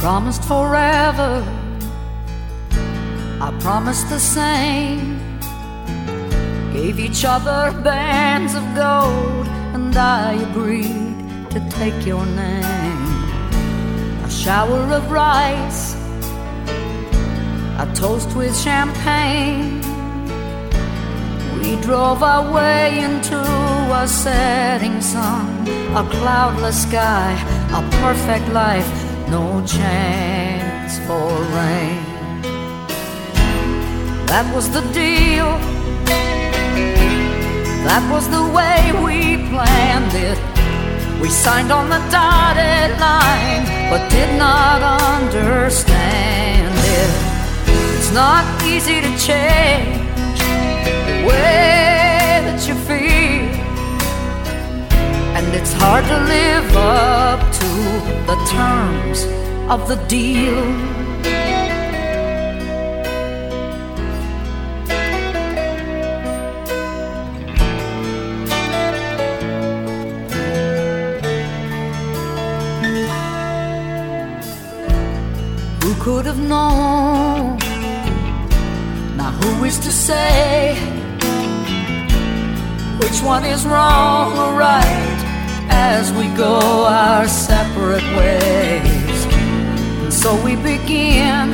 Promised forever, I promised the same. Gave each other bands of gold, and I agreed to take your name. A shower of rice, a toast with champagne. We drove our way into a setting sun, a cloudless sky, a perfect life, no chance for rain. That was the deal, that was the way we planned it. We signed on the dotted line, but did not understand it. It's not easy to change the way that you feel, and it's hard to live up to the terms of the deal. Who could have known? Now who is to say which one is wrong or right as we go our separate ways? And so we begin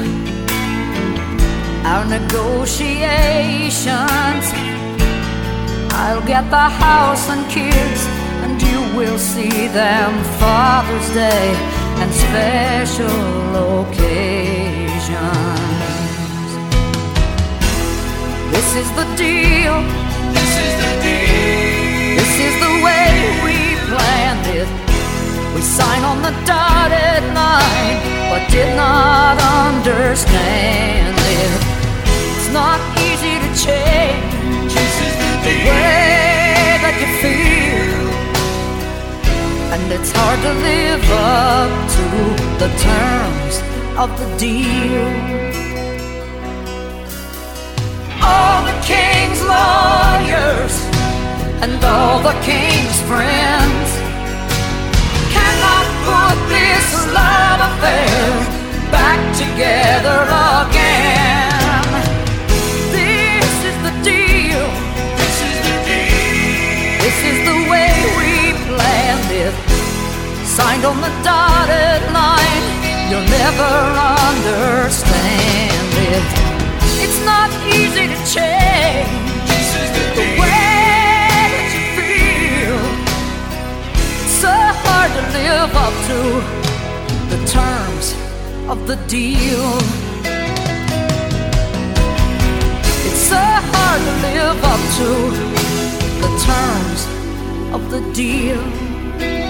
our negotiations. I'll get the house and kids, and you will see them Father's Day and special occasions. This is the deal. This is the deal. This is the way we planned it. We signed on the dotted line, but did not understand it. It's not easy to change This is the the deal. way that you feel, and it's hard to live up to the terms of the deal. All the king's lawyers and all the king's friends cannot put this love affair back together again. This is the deal. This is the deal. This is the way we planned it. Signed on the dotted line. You'll never understand it. It's not easy to change This is the the deal. way that you feel. It's so hard to live up to the terms of the deal. It's so hard to live up to the terms of the deal.